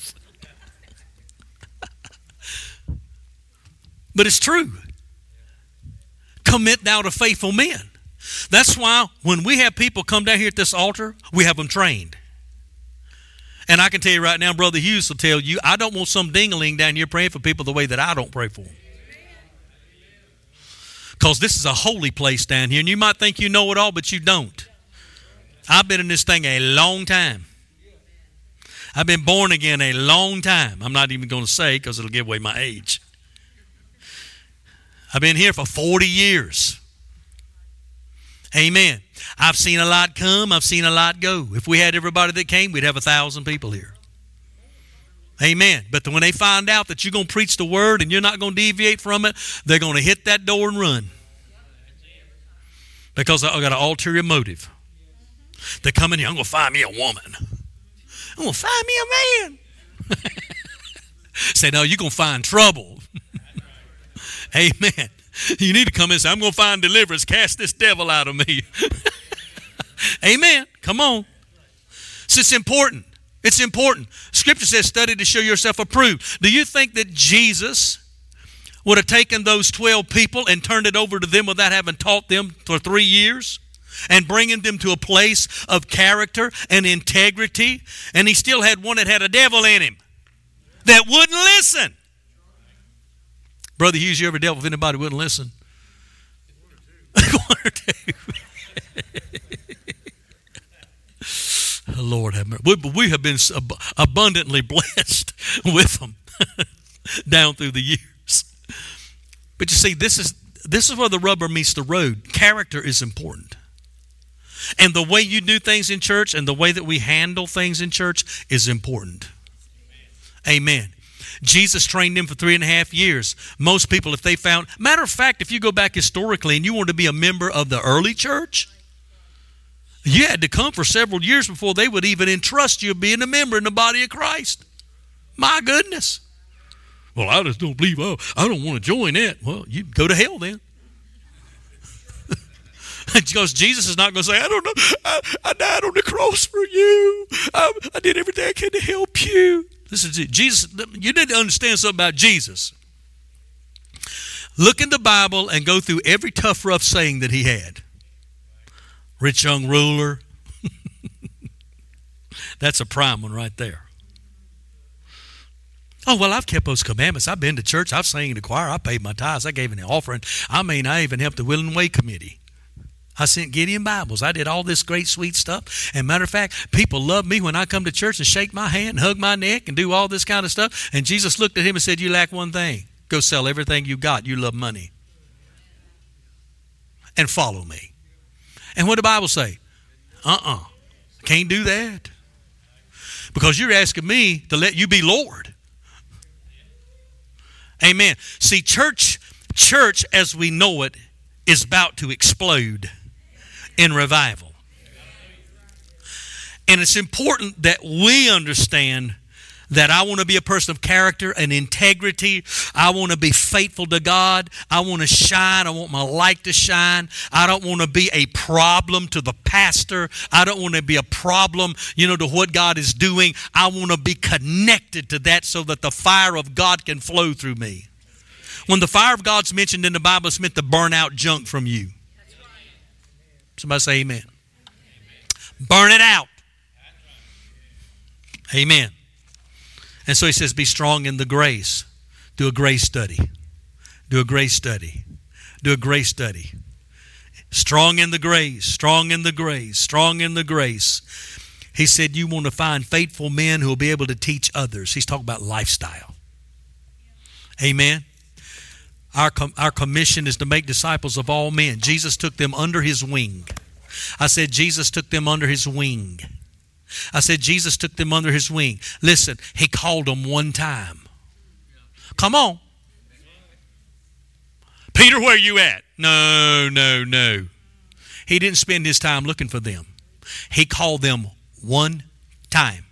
But it's true. Commit thou to faithful men. That's why when we have people come down here at this altar, we have them trained. And I can tell you right now, Brother Hughes will tell you, I don't want some ding-a-ling down here praying for people the way that I don't pray for them. Because this is a holy place down here. And you might think you know it all, but you don't. I've been in this thing a long time. I've been born again a long time. I'm not even going to say, because it'll give away my age. I've been here for forty years. Amen. I've seen a lot come. I've seen a lot go. If we had everybody that came, we'd have a thousand people here. Amen. But when they find out that you're going to preach the word and you're not going to deviate from it, they're going to hit that door and run. Because I've got an ulterior motive. They come in here, I'm going to find me a woman. I'm going to find me a man. Say, no, you're going to find trouble. Amen. You need to come in and say, I'm going to find deliverance. Cast this devil out of me. Amen. Come on. So it's important. It's important. Scripture says, study to show yourself approved. Do you think that Jesus would have taken those twelve people and turned it over to them without having taught them for three years? And bringing them to a place of character and integrity? And he still had one that had a devil in him that wouldn't listen. Brother Hughes, you ever dealt with anybody who wouldn't listen? One or two. Lord have mercy. We, we have been abundantly blessed with them down through the years. But you see, this is this is where the rubber meets the road. Character is important. And the way you do things in church and the way that we handle things in church is important. Amen. Jesus trained them for three and a half years. Most people, if they found... Matter of fact, if you go back historically and you want to be a member of the early church, you had to come for several years before they would even entrust you being a member in the body of Christ. My goodness. Well, I just don't believe, oh, I don't want to join that. Well, you go to hell then. Because Jesus is not going to say, I don't know, I, I died on the cross for you. I, I did everything I can to help you. This is it. Jesus, you need to understand something about Jesus. Look in the Bible and go through every tough, rough saying that he had. Rich young ruler. That's a prime one right there. Oh, well, I've kept those commandments. I've been to church. I've sang in the choir. I paid my tithes. I gave an offering. I mean, I even helped the Will and Way Committee. I sent Gideon Bibles. I did all this great, sweet stuff. And matter of fact, people love me when I come to church and shake my hand, hug my neck, and do all this kind of stuff. And Jesus looked at him and said, you lack one thing. Go sell everything you got. You love money. And follow me. And what did the Bible say? Uh-uh. Can't do that. Because you're asking me to let you be Lord. Amen. See, church, church as we know it is about to explode in revival. And it's important that we understand that I want to be a person of character and integrity. I want to be faithful to God. I want to shine. I want my light to shine. I don't want to be a problem to the pastor. I don't want to be a problem, you know, to what God is doing. I want to be connected to that so that the fire of God can flow through me. When the fire of God's mentioned in the Bible, it's meant to burn out junk from you. Somebody say amen. Burn it out. Amen. And so he says, be strong in the grace. Do a grace study. Do a grace study. Do a grace study. Strong in the grace. Strong in the grace. Strong in the grace. He said you want to find faithful men who will be able to teach others. He's talking about lifestyle. Amen. Our, com- our commission is to make disciples of all men. Jesus took them under his wing. I said Jesus took them under his wing. I said Jesus took them under his wing. Listen, he called them one time. Come on. Peter, where you at? No, no, no. He didn't spend his time looking for them. He called them one time.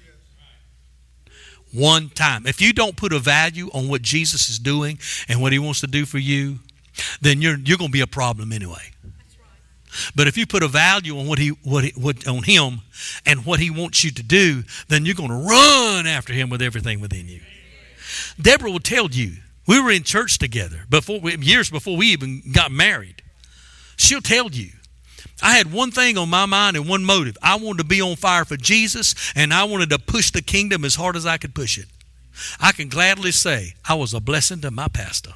One time. If you don't put a value on what Jesus is doing and what he wants to do for you, then you're you're going to be a problem anyway. But if you put a value on what he what, he, what on him and what he wants you to do, then you're going to run after him with everything within you. Deborah will tell you, we were in church together before we, years before we even got married. She'll tell you, I had one thing on my mind and one motive. I wanted to be on fire for Jesus, and I wanted to push the kingdom as hard as I could push it. I can gladly say I was a blessing to my pastor.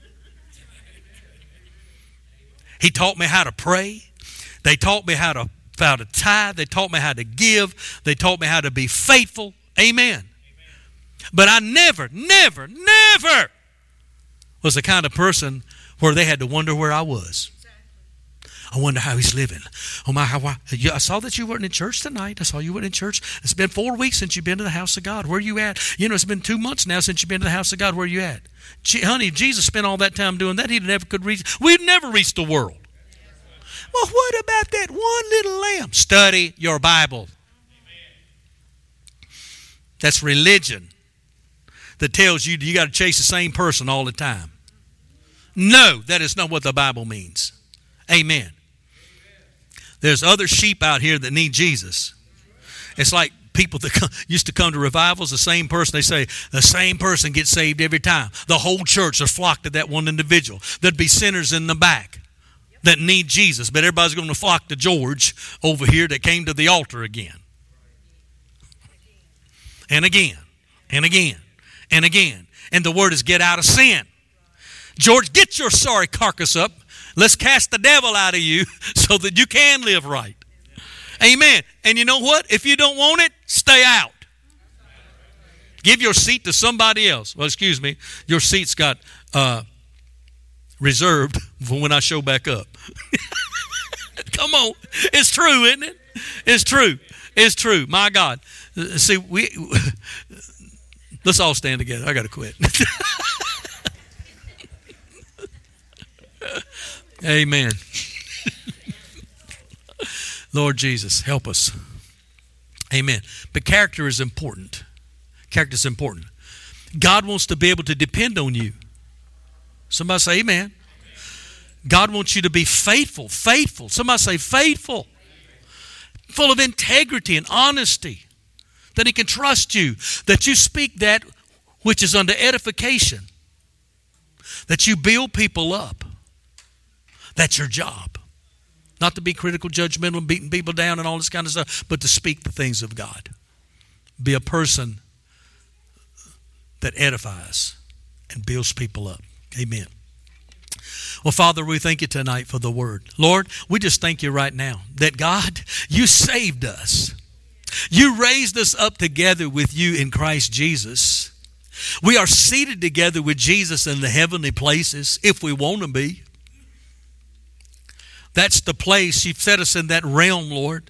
He taught me how to pray. They taught me how to, how to tithe. They taught me how to give. They taught me how to be faithful. Amen. Amen. But I never, never, never was the kind of person where they had to wonder where I was. I wonder how he's living. Oh my, how I, I saw that you weren't in church tonight. I saw you weren't in church. It's been four weeks since you've been to the house of God. Where are you at? You know, it's been two months now since you've been to the house of God. Where are you at? Gee, honey, if Jesus spent all that time doing that, he never could reach. We'd never reach the world. Well, what about that one little lamb? Study your Bible. That's religion that tells you you got to chase the same person all the time. No, that is not what the Bible means. Amen. There's other sheep out here that need Jesus. It's like people that come, used to come to revivals, the same person, they say, the same person gets saved every time. The whole church will flock to that one individual. There'd be sinners in the back that need Jesus, but everybody's going to flock to George over here that came to the altar again. And again, and again, and again. And the word is get out of sin. George, get your sorry carcass up. Let's cast the devil out of you so that you can live right. Amen. And you know what? If you don't want it, stay out. Give your seat to somebody else. Well, excuse me. Your seat's got uh, reserved for when I show back up. Come on. It's true, isn't it? It's true. It's true. My God. See, we let's all stand together. I got to quit. Amen. Lord Jesus, help us. Amen. But character is important. Character is important. God wants to be able to depend on you. Somebody say amen. God wants you to be faithful. Faithful. Somebody say faithful. Full of integrity and honesty. That he can trust you. That you speak that which is under edification. That you build people up. That's your job. Not to be critical, judgmental, and beating people down and all this kind of stuff, but to speak the things of God. Be a person that edifies and builds people up. Amen. Well, Father, we thank you tonight for the word. Lord, we just thank you right now that, God, you saved us. You raised us up together with you in Christ Jesus. We are seated together with Jesus in the heavenly places, if we want to be. That's the place. You've set us in that realm, Lord.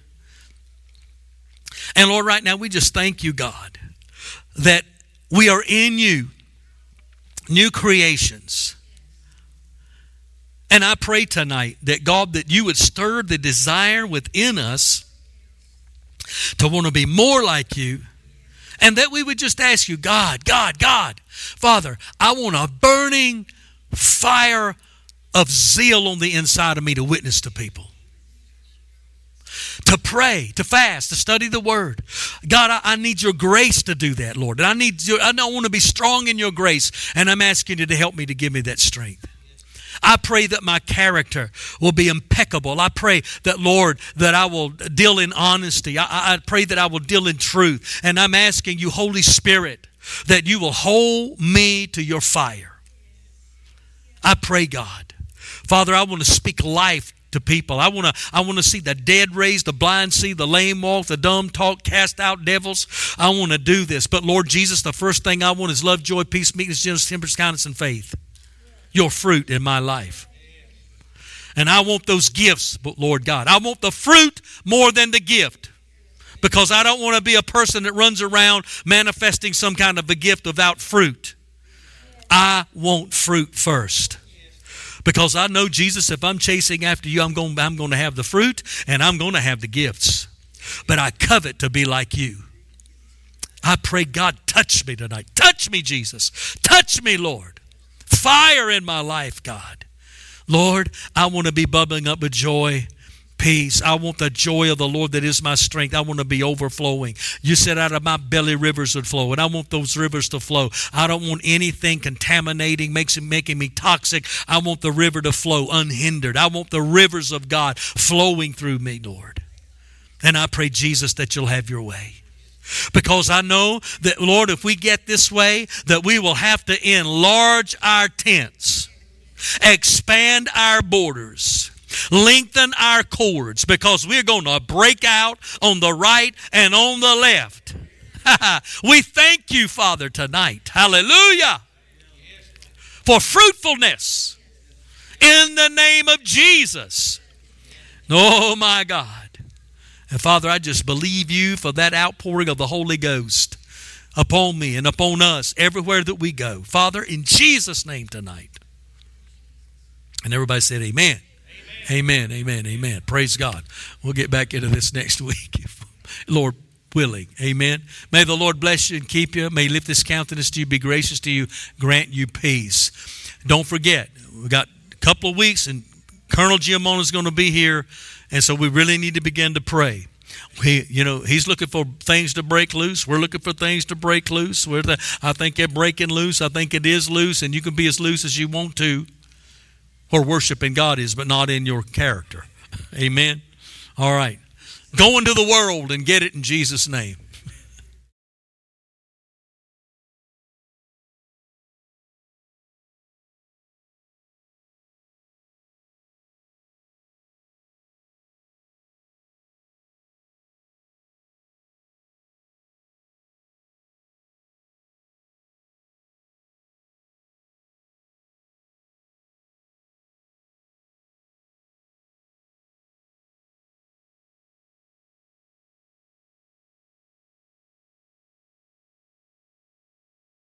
And Lord, right now we just thank you, God, that we are in you, new creations. And I pray tonight that, God, that you would stir the desire within us to want to be more like you. And that we would just ask you, God, God, God, Father, I want a burning fire of zeal on the inside of me to witness to people. To to pray, to fast, to study the Word. God, I, I need your grace to do that, Lord. And I need your, I don't want to be strong in your grace, and I'm asking you to help me to give me that strength. I pray that my character will be impeccable. I pray that, Lord, that I will deal in honesty. I, I pray that I will deal in truth. And I'm asking you, Holy Spirit, that you will hold me to your fire. I pray, God. Father, I want to speak life to people. I want to I want to see the dead raised, the blind see, the lame walk, the dumb talk, cast out devils. I want to do this. But Lord Jesus, the first thing I want is love, joy, peace, meekness, gentleness, temperance, kindness, and faith. Your fruit in my life. And I want those gifts, but Lord God, I want the fruit more than the gift. Because I don't want to be a person that runs around manifesting some kind of a gift without fruit. I want fruit first. Because I know, Jesus, if I'm chasing after you, I'm going, I'm going to have the fruit and I'm going to have the gifts. But I covet to be like you. I pray, God, touch me tonight. Touch me, Jesus. Touch me, Lord. Fire in my life, God. Lord, I want to be bubbling up with joy, peace. I want the joy of the Lord that is my strength. I want to be overflowing. You said out of my belly rivers would flow, and I want those rivers to flow. I don't want anything contaminating, makes it, making me toxic. I want the river to flow unhindered. I want the rivers of God flowing through me, Lord. And I pray, Jesus, that you'll have your way. Because I know that, Lord, if we get this way, that we will have to enlarge our tents, expand our borders, lengthen our cords, because we're going to break out on the right and on the left. We thank you, Father, tonight. Hallelujah. For fruitfulness in the name of Jesus. Oh, my God. And Father, I just believe you for that outpouring of the Holy Ghost upon me and upon us everywhere that we go. Father, in Jesus' name tonight. And everybody said amen. Amen, amen, amen. amen. Praise God. We'll get back into this next week, Lord willing. Amen. May the Lord bless you and keep you. May he lift his countenance to you, be gracious to you, grant you peace. Don't forget, we got a couple of weeks and Colonel Giamona is going to be here. And so we really need to begin to pray. We, you know, he's looking for things to break loose. We're looking for things to break loose. We're the, I think they're breaking loose. I think it is loose, and you can be as loose as you want to where worshiping God is, but not in your character. Amen? All right. Go into the world and get it in Jesus' name.